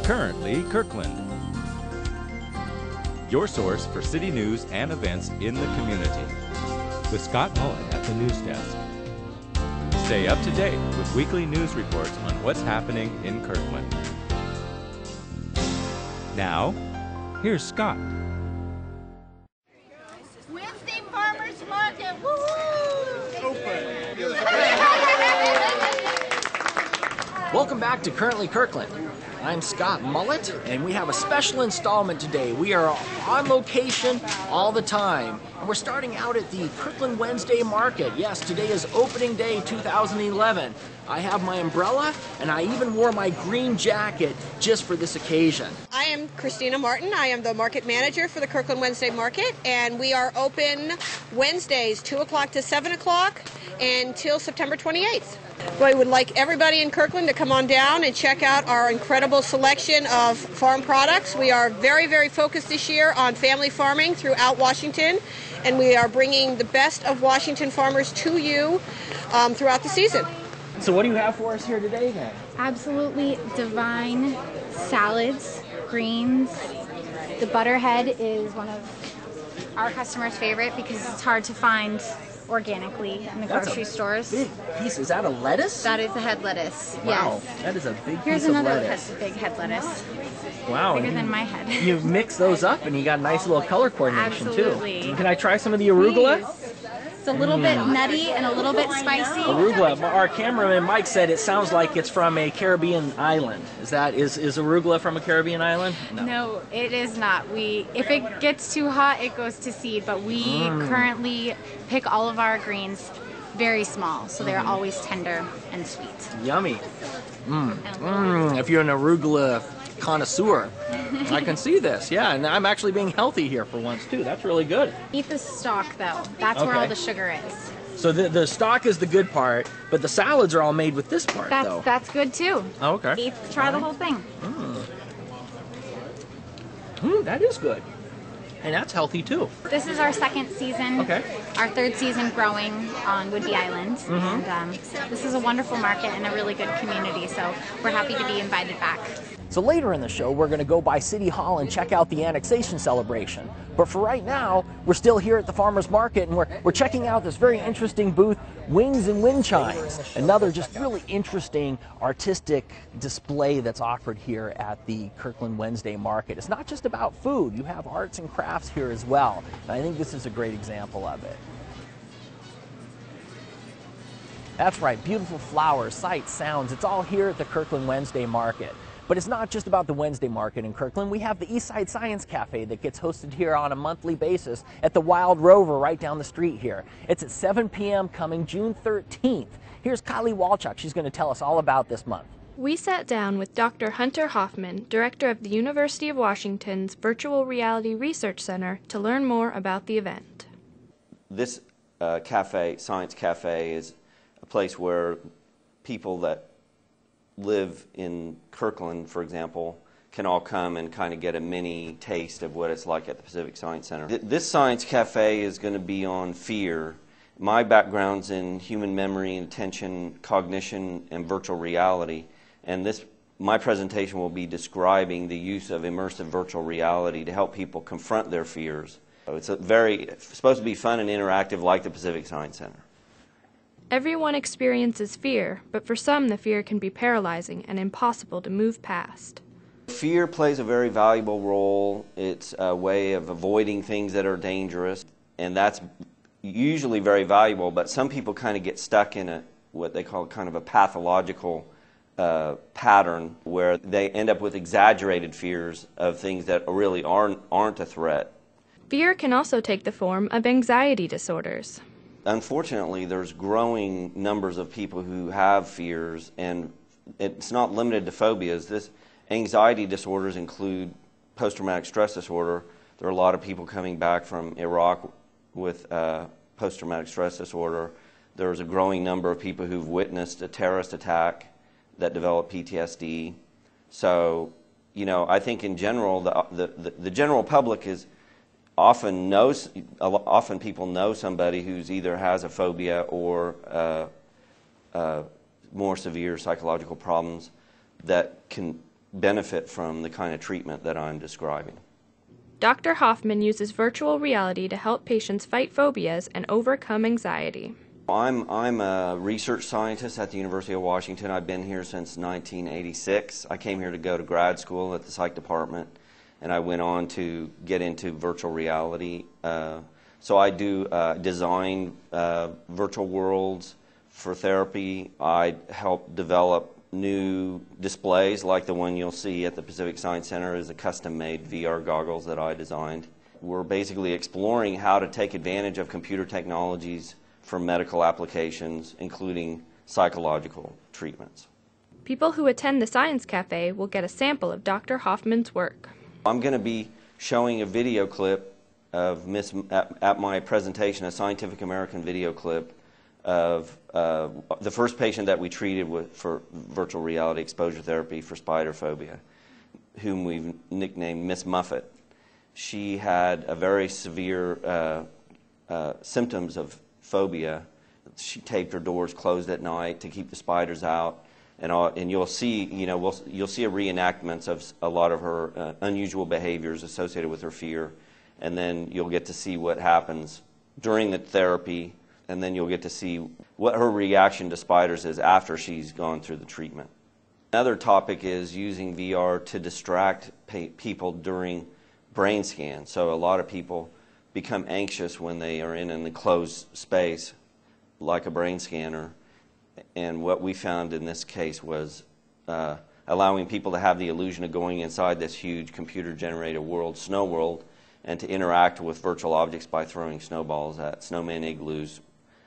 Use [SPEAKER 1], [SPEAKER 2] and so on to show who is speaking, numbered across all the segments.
[SPEAKER 1] Currently Kirkland, your source for city news and events in the community. With Scott Mullet at the news desk. Stay up to date with weekly news reports on what's happening in Kirkland. Now, here's Scott.
[SPEAKER 2] Wednesday Farmers Market, woo-hoo!
[SPEAKER 3] Welcome back to Currently Kirkland. I'm Scott Mullet, and we have a special installment today. We are on location all the time, and we're starting out at the Kirkland Wednesday Market. Yes, today is opening day 2011. I have my umbrella, and I even wore my green jacket just for this occasion.
[SPEAKER 4] I am Christina Martin. I am the market manager for the Kirkland Wednesday Market, and we are open Wednesdays 2 o'clock to 7 o'clock until September 28th. I would like everybody in Kirkland to come on down and check out our incredible selection of farm products. We are very, very focused this year on family farming throughout Washington, and we are bringing the best of Washington farmers to you throughout the season.
[SPEAKER 3] So what do you have for us here today then?
[SPEAKER 5] Absolutely divine salads, greens. The butterhead is one of our customers' favorite because it's hard to find organically in the grocery stores.
[SPEAKER 3] Big piece. Is that a lettuce?
[SPEAKER 5] That is a head lettuce.
[SPEAKER 3] Wow,
[SPEAKER 5] yes.
[SPEAKER 3] that is a big
[SPEAKER 5] Here's
[SPEAKER 3] piece of
[SPEAKER 5] another
[SPEAKER 3] lettuce.
[SPEAKER 5] big head lettuce.
[SPEAKER 3] Wow.
[SPEAKER 5] Bigger than my head.
[SPEAKER 3] You mix those up and you got a nice little color coordination
[SPEAKER 5] Absolutely.
[SPEAKER 3] too. Can I try some of the arugula?
[SPEAKER 5] Please. It's a little bit nutty and a little bit spicy.
[SPEAKER 3] Arugula. Our cameraman Mike said it sounds like it's from a Caribbean island. Is arugula from a Caribbean island?
[SPEAKER 5] No, it is not. If it gets too hot, it goes to seed, but we currently pick all of our greens very small, so they're always tender and sweet.
[SPEAKER 3] Yummy. If you're an arugula connoisseur, I can see this. Yeah, and I'm actually being healthy here for once too. That's really good.
[SPEAKER 5] Eat the stalk though. That's where all the sugar is.
[SPEAKER 3] So the stalk is the good part, but the salads are all made with this part though.
[SPEAKER 5] That's good too.
[SPEAKER 3] Oh, okay.
[SPEAKER 5] Try the whole thing.
[SPEAKER 3] That is good. And that's healthy too.
[SPEAKER 5] This is our second season.
[SPEAKER 3] Okay.
[SPEAKER 5] Our third season growing on Whidbey Island. And this is a wonderful market and a really good community, so we're happy to be invited back.
[SPEAKER 3] So later in the show, we're going to go by City Hall and check out the annexation celebration. But for right now, we're still here at the Farmers Market, and we're checking out this very interesting booth, Wings and Wind Chimes. Another just really interesting artistic display that's offered here at the Kirkland Wednesday Market. It's not just about food. You have arts and crafts here as well. And I think this is a great example of it. That's right, beautiful flowers, sights, sounds. It's all here at the Kirkland Wednesday Market. But it's not just about the Wednesday Market in Kirkland. We have the Eastside Science Cafe that gets hosted here on a monthly basis at the Wild Rover right down the street here. It's at 7 p.m. coming June 13th. Here's Kylie Walchuk. She's going to tell us all about this month.
[SPEAKER 6] We sat down with Dr. Hunter Hoffman, director of the University of Washington's Virtual Reality Research Center, to learn more about the event.
[SPEAKER 7] This cafe, Science Cafe, is a place where people that live in Kirkland, for example, can all come and kind of get a mini taste of what it's like at the Pacific Science Center. This Science Cafe is going to be on fear. My background's in human memory, attention, cognition, and virtual reality, and my presentation will be describing the use of immersive virtual reality to help people confront their fears. So it's supposed to be fun and interactive like the Pacific Science Center.
[SPEAKER 6] Everyone experiences fear, but for some the fear can be paralyzing and impossible to move past.
[SPEAKER 7] Fear plays a very valuable role. It's a way of avoiding things that are dangerous, and that's usually very valuable, but some people kind of get stuck in what they call kind of a pathological pattern where they end up with exaggerated fears of things that really aren't a threat.
[SPEAKER 6] Fear can also take the form of anxiety disorders.
[SPEAKER 7] Unfortunately, there's growing numbers of people who have fears, and it's not limited to phobias. This anxiety disorders include post-traumatic stress disorder. There are a lot of people coming back from Iraq with post-traumatic stress disorder. There's a growing number of people who've witnessed a terrorist attack that develop PTSD. So, I think in general, the general public is often people know somebody who's either has a phobia or more severe psychological problems that can benefit from the kind of treatment that I'm describing.
[SPEAKER 6] Dr. Hoffman uses virtual reality to help patients fight phobias and overcome anxiety.
[SPEAKER 7] I'm a research scientist at the University of Washington. I've been here since 1986. I came here to go to grad school at the psych department, and I went on to get into virtual reality. So I do design virtual worlds for therapy. I help develop new displays like the one you'll see at the Pacific Science Center is a custom-made VR goggles that I designed. We're basically exploring how to take advantage of computer technologies for medical applications, including psychological treatments.
[SPEAKER 6] People who attend the Science Cafe will get a sample of Dr. Hoffman's work.
[SPEAKER 7] I'm going to be showing a video clip of at my presentation, a Scientific American video clip of the first patient that we treated for virtual reality exposure therapy for spider phobia, whom we've nicknamed Miss Muffet. She had a very severe symptoms of phobia. She taped her doors closed at night to keep the spiders out, and you'll see, you'll see a reenactments of a lot of her unusual behaviors associated with her fear, and then you'll get to see what happens during the therapy, and then you'll get to see what her reaction to spiders is after she's gone through the treatment. Another topic is using VR to distract people during brain scans. So a lot of people become anxious when they are in an enclosed space like a brain scanner. And what we found in this case was allowing people to have the illusion of going inside this huge computer-generated world, Snow World, and to interact with virtual objects by throwing snowballs at snowman igloos,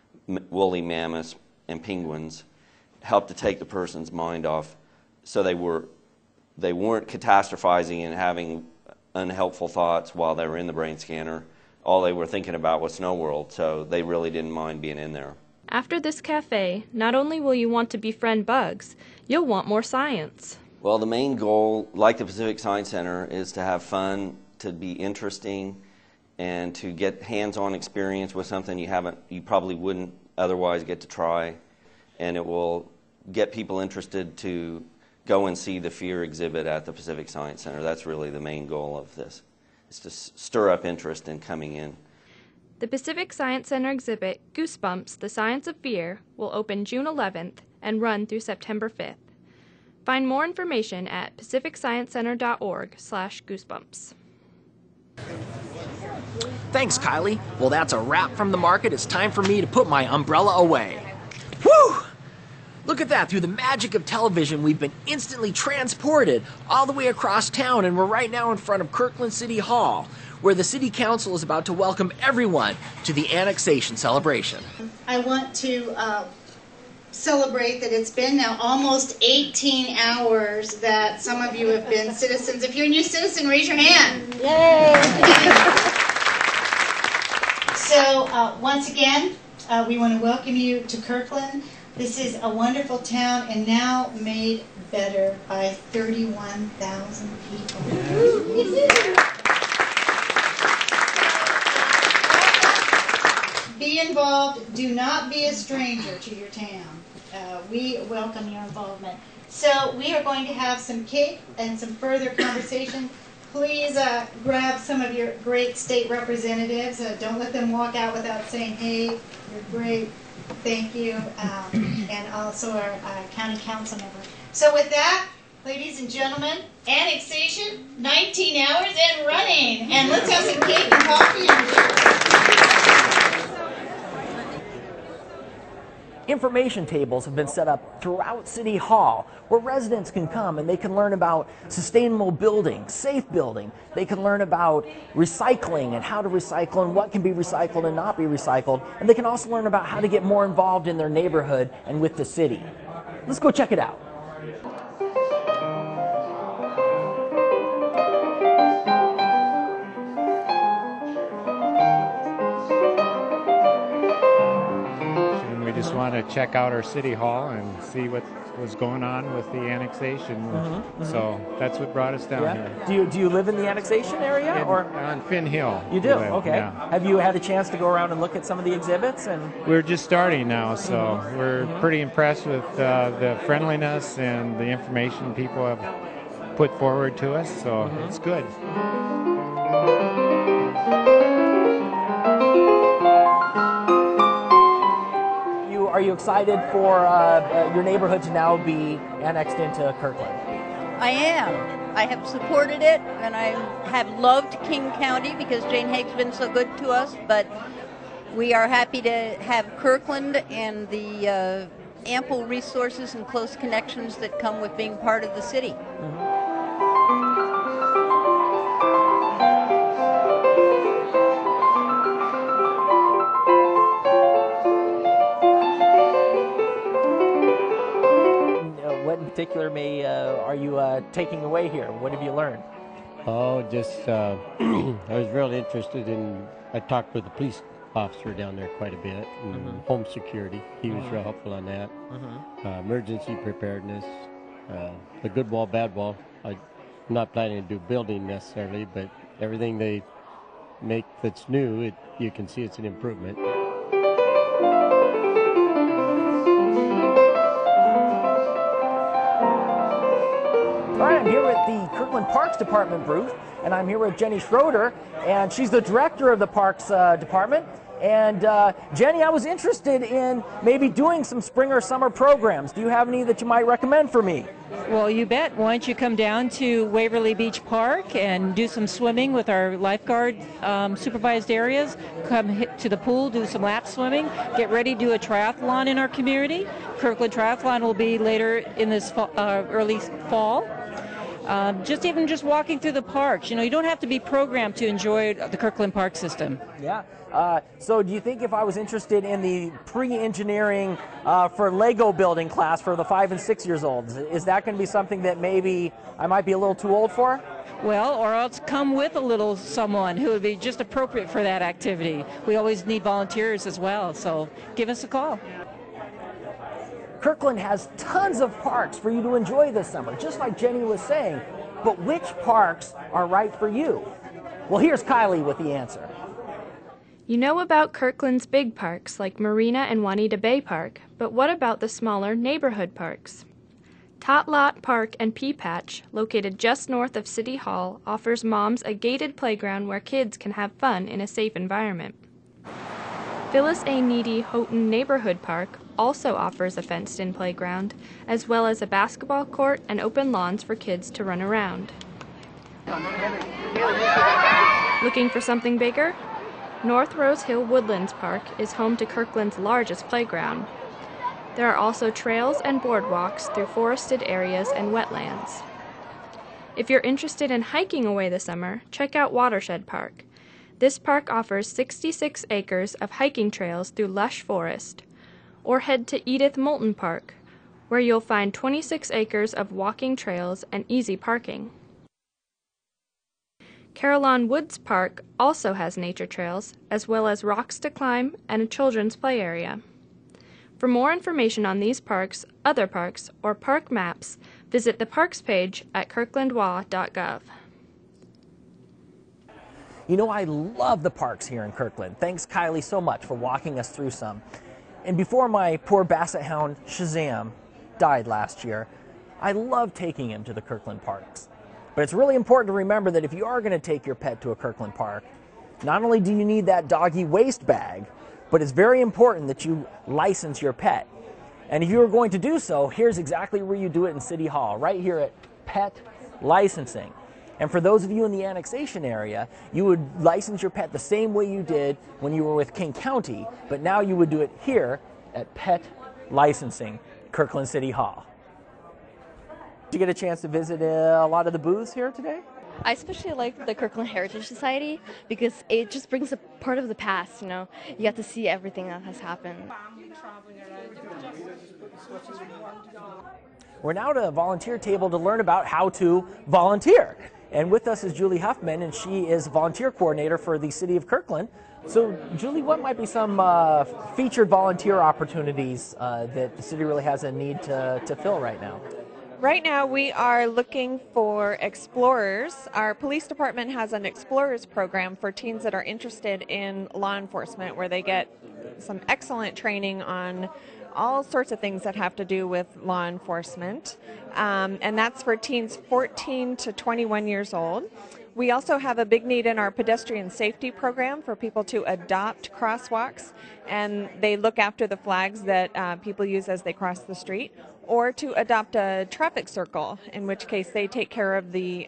[SPEAKER 7] woolly mammoths, and penguins, helped to take the person's mind off so they weren't catastrophizing and having unhelpful thoughts while they were in the brain scanner. All they were thinking about was Snow World, so they really didn't mind being in there.
[SPEAKER 6] After this cafe, not only will you want to befriend bugs, you'll want more science.
[SPEAKER 7] Well, the main goal, like the Pacific Science Center, is to have fun, to be interesting, and to get hands-on experience with something you probably wouldn't otherwise get to try. And it will get people interested to go and see the FEAR exhibit at the Pacific Science Center. That's really the main goal of this, is to stir up interest in coming in.
[SPEAKER 6] The Pacific Science Center exhibit, Goosebumps, The Science of Fear, will open June 11th and run through September 5th. Find more information at pacificscienccenter.org/goosebumps.
[SPEAKER 3] Thanks, Kylie. Well, that's a wrap from the market. It's time for me to put my umbrella away. Whew! Look at that. Through the magic of television, we've been instantly transported all the way across town, and we're right now in front of Kirkland City Hall, where the City Council is about to welcome everyone to the annexation celebration.
[SPEAKER 2] I want to celebrate that it's been now almost 18 hours that some of you have been citizens. If you're a new citizen, raise your hand. Yay! So once again, we want to welcome you to Kirkland. This is a wonderful town and now made better by 31,000 people. Be involved. Do not be a stranger to your town. We welcome your involvement. So we are going to have some cake and some further conversation. Please grab some of your great state representatives. Don't let them walk out without saying, hey, you're great. Thank you. And also our county council member. So with that, ladies and gentlemen, annexation, 19 hours and running. And let's have some cake and coffee and
[SPEAKER 3] Information tables have been set up throughout City Hall where residents can come and they can learn about sustainable building, safe building. They can learn about recycling and how to recycle and what can be recycled and not be recycled. And they can also learn about how to get more involved in their neighborhood and with the city. Let's go check it out.
[SPEAKER 8] Just want to check out our city hall and see what was going on with the annexation. So that's what brought us down here.
[SPEAKER 3] Do you live in the annexation area or
[SPEAKER 8] on Finn Hill?
[SPEAKER 3] You do? Okay. Yeah. Have you had a chance to go around and look at some of the exhibits? And
[SPEAKER 8] we're just starting now, so we're pretty impressed with the friendliness and the information people have put forward to us, so it's good.
[SPEAKER 3] Are you excited for your neighborhood to now be annexed into Kirkland?
[SPEAKER 9] I am. I have supported it, and I have loved King County because Jane Haig's been so good to us, but we are happy to have Kirkland and the ample resources and close connections that come with being part of the city.
[SPEAKER 3] What in particular are you taking away here? What have you learned?
[SPEAKER 10] Oh, just I was really interested in. I talked with the police officer down there quite a bit, and home security. He was real helpful on that. Emergency preparedness, the good wall, bad wall. I'm not planning to do building necessarily, but everything they make that's new, you can see it's an improvement.
[SPEAKER 3] All right, I'm here with the Kirkland Parks Department booth, and I'm here with Jenny Schroeder, and she's the director of the Parks Department. And Jenny, I was interested in maybe doing some spring or summer programs. Do you have any that you might recommend for me?
[SPEAKER 11] Well, you bet. Why don't you come down to Waverly Beach Park and do some swimming with our lifeguard supervised areas. Come to the pool, do some lap swimming. Get ready to do a triathlon in our community. Kirkland Triathlon will be later in this early fall. Just walking through the parks. You know, you don't have to be programmed to enjoy the Kirkland Park system.
[SPEAKER 3] Yeah. So do you think if I was interested in the pre-engineering for Lego building class for the 5 and 6 years olds, is that going to be something that maybe I might be a little too old for?
[SPEAKER 11] Well, or else come with a little someone who would be just appropriate for that activity. We always need volunteers as well, so give us a call.
[SPEAKER 3] Kirkland has tons of parks for you to enjoy this summer, just like Jenny was saying. But which parks are right for you? Well, here's Kylie with the answer.
[SPEAKER 6] You know about Kirkland's big parks like Marina and Juanita Bay Park, but what about the smaller neighborhood parks? Tot Lot Park and Pea Patch, located just north of City Hall, offers moms a gated playground where kids can have fun in a safe environment. Phyllis A. Needy Houghton Neighborhood Park also offers a fenced-in playground, as well as a basketball court and open lawns for kids to run around. Looking for something bigger? North Rose Hill Woodlands Park is home to Kirkland's largest playground. There are also trails and boardwalks through forested areas and wetlands. If you're interested in hiking away this summer, check out Watershed Park. This park offers 66 acres of hiking trails through lush forest. Or head to Edith Moulton Park, where you'll find 26 acres of walking trails and easy parking. Carillon Woods Park also has nature trails, as well as rocks to climb and a children's play area. For more information on these parks, other parks, or park maps, visit the parks page at kirklandwa.gov.
[SPEAKER 3] You know, I love the parks here in Kirkland. Thanks, Kylie, so much for walking us through some. And before my poor basset hound, Shazam, died last year, I loved taking him to the Kirkland parks. But it's really important to remember that if you are going to take your pet to a Kirkland park, not only do you need that doggy waste bag, but it's very important that you license your pet. And if you are going to do so, here's exactly where you do it in City Hall, right here at Pet Licensing. And for those of you in the annexation area, you would license your pet the same way you did when you were with King County, but now you would do it here at Pet Licensing, Kirkland City Hall. Did you get a chance to visit a lot of the booths here today?
[SPEAKER 12] I especially like the Kirkland Heritage Society because it just brings a part of the past, you know. You get to see everything that has happened.
[SPEAKER 3] We're now at a volunteer table to learn about how to volunteer. And with us is Julie Huffman, and she is volunteer coordinator for the City of Kirkland. So, Julie, what might be some featured volunteer opportunities that the city really has a need to fill right now?
[SPEAKER 13] Right now we are looking for explorers. Our police department has an explorers program for teens that are interested in law enforcement where they get some excellent training on all sorts of things that have to do with law enforcement, and that's for teens 14 to 21 years old. We also have a big need in our pedestrian safety program for people to adopt crosswalks, and they look after the flags that people use as they cross the street, or to adopt a traffic circle, in which case they take care of the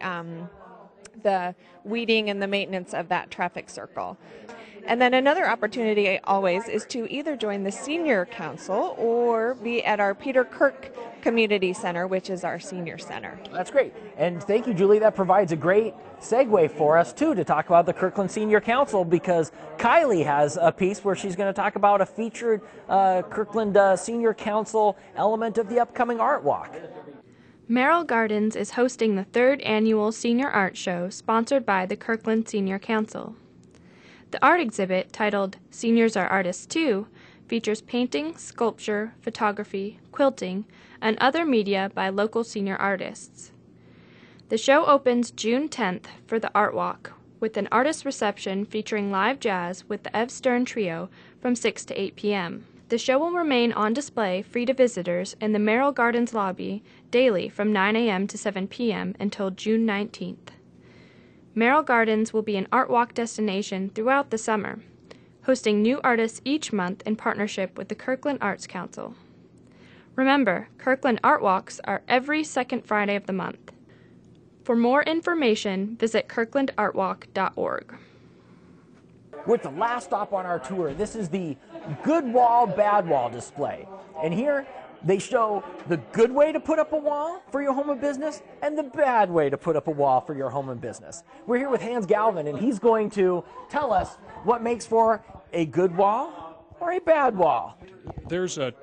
[SPEAKER 13] weeding and the maintenance of that traffic circle. And then another opportunity always is to either join the Senior Council or be at our Peter Kirk Community Center, which is our senior center.
[SPEAKER 3] That's great. And thank you, Julie. That provides a great segue for us, too, to talk about the Kirkland Senior Council, because Kylie has a piece where she's going to talk about a featured Kirkland Senior Council element of the upcoming Art Walk.
[SPEAKER 6] Merrill Gardens is hosting the 3rd annual Senior Art Show sponsored by the Kirkland Senior Council. The art exhibit, titled Seniors Are Artists Too, features painting, sculpture, photography, quilting, and other media by local senior artists. The show opens June 10th for the Art Walk, with an artist reception featuring live jazz with the Ev Stern Trio from 6 to 8 p.m. The show will remain on display free to visitors in the Merrill Gardens lobby daily from 9 a.m. to 7 p.m. until June 19th. Merrill Gardens will be an art walk destination throughout the summer, hosting new artists each month in partnership with the Kirkland Arts Council. Remember, Kirkland Art Walks are every second Friday of the month. For more information, visit kirklandartwalk.org.
[SPEAKER 3] We're at the last stop on our tour. This is the Good Wall, Bad Wall display. And here they show the good way to put up a wall for your home and business and the bad way to put up a wall for your home and business. We're here with Hans Galvin, and he's going to tell us what makes for a good wall or a bad wall.
[SPEAKER 14] There's a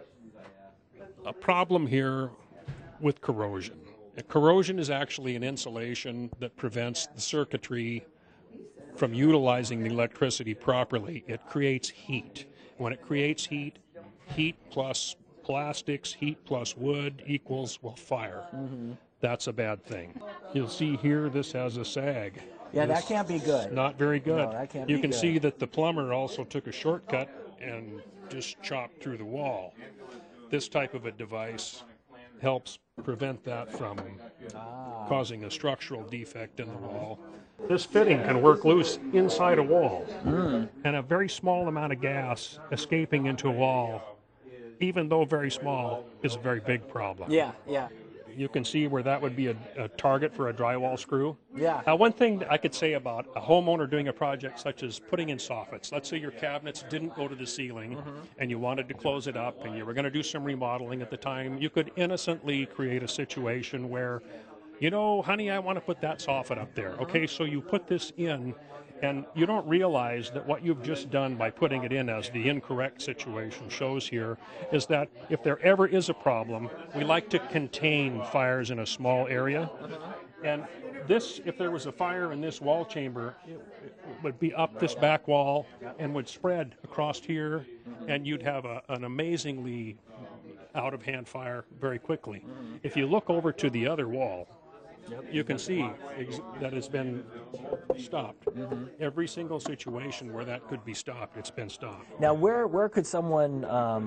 [SPEAKER 14] problem here with corrosion. Corrosion is actually an insulation that prevents the circuitry from utilizing the electricity properly. It creates heat. When it creates heat, heat plus plastics, heat plus wood equals, well, fire. Mm-hmm. That's a bad thing. You'll see here this has a sag.
[SPEAKER 3] Yeah, that can't be good.
[SPEAKER 14] Not very good.
[SPEAKER 3] No, that can't be good.
[SPEAKER 14] You can see that the plumber also took a shortcut and just chopped through the wall. This type of a device helps prevent that from causing a structural defect in the wall. This fitting can work loose inside a wall, and a very small amount of gas escaping into a wall, even though very small, is a very big problem.
[SPEAKER 3] Yeah.
[SPEAKER 14] You can see where that would be a target for a drywall screw.
[SPEAKER 3] Yeah.
[SPEAKER 14] Now, one thing I could say about a homeowner doing a project such as putting in soffits. Let's say your cabinets didn't go to the ceiling, and you wanted to close it up, and you were going to do some remodeling at the time. You could innocently create a situation where, you know, honey, I want to put that soffit up there. Okay, so you put this in, and you don't realize that what you've just done by putting it in, as the incorrect situation shows here, is that if there ever is a problem, we like to contain fires in a small area. And this, if there was a fire in this wall chamber, it would be up this back wall and would spread across here, and you'd have an amazingly out-of-hand fire very quickly. If you look over to the other wall, you can see that it's been stopped. Every single situation where that could be stopped, it's been stopped.
[SPEAKER 3] Now, where could someone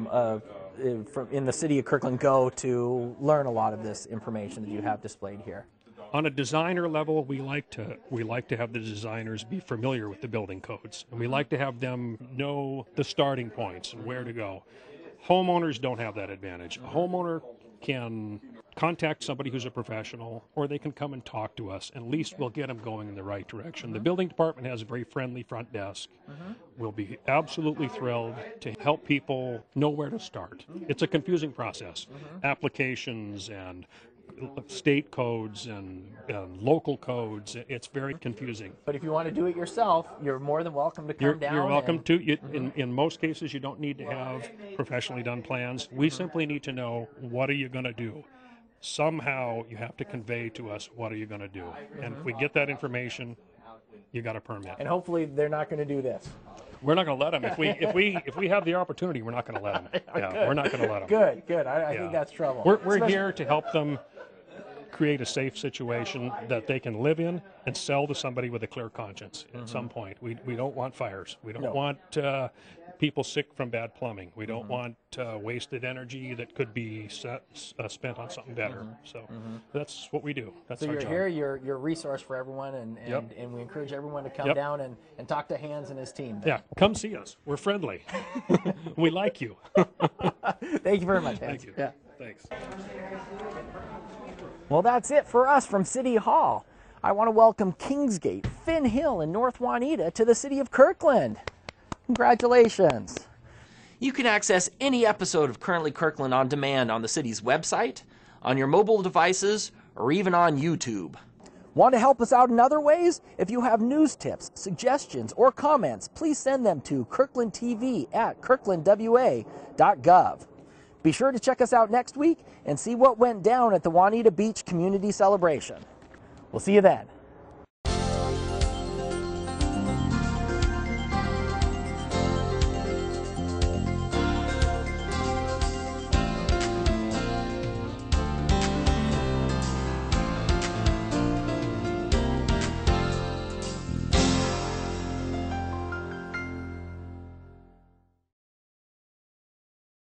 [SPEAKER 3] in the city of Kirkland go to learn a lot of this information that you have displayed here?
[SPEAKER 14] On a designer level, we like to have the designers be familiar with the building codes, and we like to have them know the starting points and where to go. Homeowners don't have that advantage. A homeowner can contact somebody who's a professional, or they can come and talk to us, and at least we'll get them going in the right direction. The building department has a very friendly front desk. We'll be absolutely thrilled to help people know where to start. It's a confusing process. Applications and state codes and local codes, it's very confusing.
[SPEAKER 3] But if you want to do it yourself, you're more than welcome to come down.
[SPEAKER 14] You're welcome to. In most cases, you don't need to have professionally done plans. We simply need to know, what are you going to do? Somehow you have to convey to us, what are you going to do? And if we get that information, you got a permit.
[SPEAKER 3] And hopefully they're not going to do this.
[SPEAKER 14] We're not going to let them. If we have the opportunity, we're not going to let them. Yeah, we're not going to let them.
[SPEAKER 3] Good. I think that's trouble.
[SPEAKER 14] We're here to help them create a safe situation that they can live in and sell to somebody with a clear conscience at some point. We don't want fires. We don't want people sick from bad plumbing. We don't want wasted energy that could be spent on something better. So that's what we do. That's
[SPEAKER 3] so
[SPEAKER 14] our
[SPEAKER 3] you're
[SPEAKER 14] job.
[SPEAKER 3] here, you're a resource for everyone, and we encourage everyone to come down and talk to Hans and his team.
[SPEAKER 14] Yeah, come see us. We're friendly. We like you.
[SPEAKER 3] Thank you very much, Hans.
[SPEAKER 14] Thank you.
[SPEAKER 3] Yeah.
[SPEAKER 14] Thanks.
[SPEAKER 3] Well, that's it for us from City Hall. I want to welcome Kingsgate, Finn Hill, and North Juanita to the city of Kirkland. Congratulations. You can access any episode of Currently Kirkland on demand on the city's website, on your mobile devices, or even on YouTube. Want to help us out in other ways? If you have news tips, suggestions, or comments, please send them to kirklandtv@kirklandwa.gov. Be sure to check us out next week and see what went down at the Juanita Beach Community Celebration. We'll see you then.